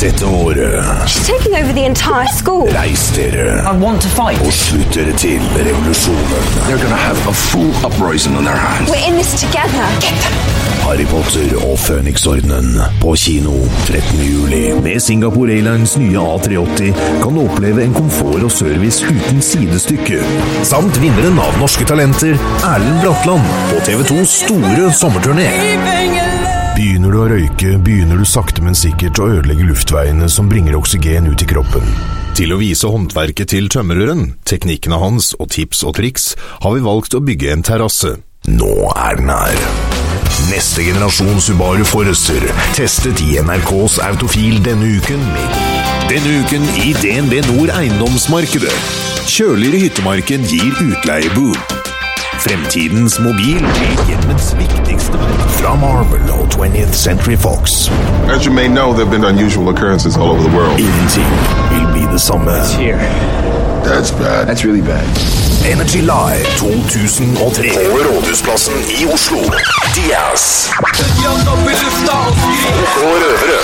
Dette året She's taking over the entire school. Reis dere I want to fight. og slutt dere til revolusjonen. They're gonna have a full uprising on their hands. We're in this together. Harry Potter og Fønixordenen på kino 13. juli. Med Singapore Airlines nye A380 kan du oppleve en komfort og service uten sidestykke. Samt vinneren av Norske Talenter, Erlend Bratland, på TV2's store sommerturné. Begynner du å røyke, begynner du sakte men sikkert å ødelegge luftveiene som bringer oksygen ut i kroppen. Til å vise håndverket til tømmerøren, teknikkene hans og tips og triks, har vi valgt å bygge en terrasse. Nå den her. Neste generasjon Subaru Forester, testet i NRKs Autofil denne uken i DNB Nord eiendomsmarkedet. Kjøligere hyttemarked gir utleieboom. Fremtidens mobil blir hjemmets viktigste verk. Fra Marvel og 20th Century Fox. As you may know, there have been unusual occurrences all over the world. Ingenting vil bli det samme. It's here. That's bad. That's really bad. Energy Live 2003 på Rådhusplassen i Oslo. Diaz og røvere.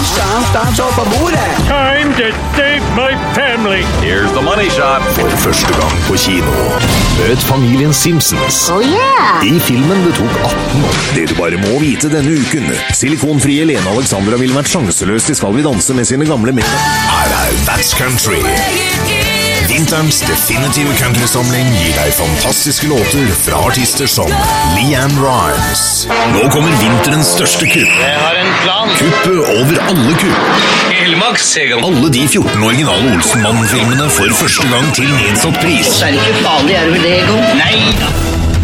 Time to save my family. Here's the money shot. For første gang på kino. Møt familien Simpsons. Oh yeah. I filmen det tok 18 år. Det du bare må vite denne uken. Silikonfrie Lene Alexandra ville vært sjanseløst i Skal vi danse med sine gamle menn. Her That's Country. Vinterens definitive countrysamling gir deg fantastiske låter fra artister som Leanne Rimes. Nå kommer vinterens største kupp. Jeg har en plan. Kuppet over alle kupp. Helmaks, Egon. Alle de 14 originale Olsenmannen-filmene for første gang til nedsatt pris. Er det ikke farlig, er det vel det, Egon? Nei da.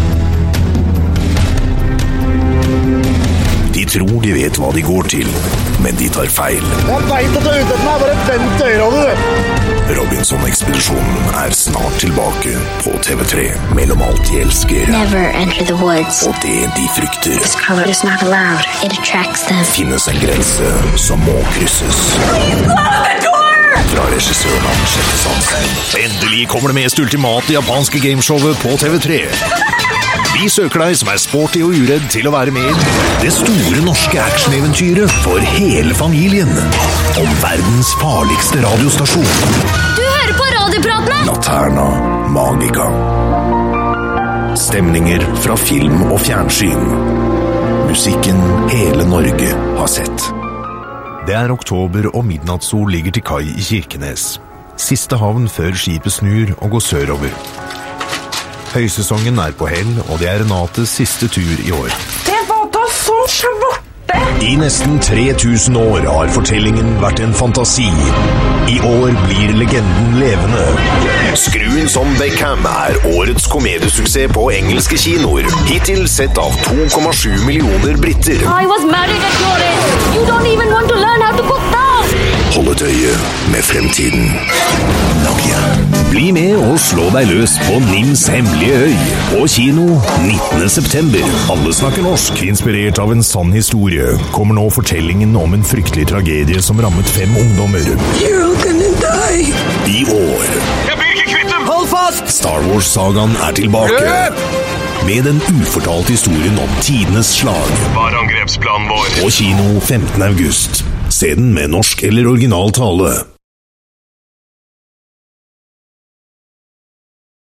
De tror de vet hva de går til, men de tar feil. Jeg vet at du er ute etter meg, bare vent øyra du. Robinson-ekspedisjonen snart tilbake på TV3 mellom alt de elsker Never enter the woods. og det de frykter. This color is not allowed. It attracts them. Finnes en grense som må krysses. Fra regissøren av Sjette Sansen. Endelig kommer det mest ultimate japanske gameshowet på TV3. Vi søker deg som sporty og uredd til å være med i det store norske actioneventyret for hele familien. Om verdens farligste radiostasjon. Du hører på radiopratene! Laterna Magica. Stemninger fra film og fjernsyn. Musikken hele Norge har sett. Det oktober og midnattssol ligger til kai i Kirkenes. Siste havn før skipet snur og går sørover. Høysesongen på hell, og det Renates siste tur i år. Det var da så svarte! I nesten 3000 år har fortellingen vært en fantasi. I år blir legenden levende. Skruen som Beckham årets komediesuksess på engelske kinoer. Hittil sett av 2,7 millioner britter. I was married at your age. You don't even want to learn how to cook down. Hold et øye med fremtiden. Nokia. Bli med og slå deg løs på Nims hemmelige øy. På kino 19. september. Alle snakker norsk. Inspirert av en sann historie kommer nå fortellingen om en fryktelig tragedie som rammet 5 ungdommer. You're all gonna die. I år. Jeg blir ikke kvitt dem. Hold fast! Star Wars-sagaen tilbake. Med den ufortalte historien om tidenes slag. Var angrepsplanen vår. På kino 15. august. Se den med norsk eller original tale.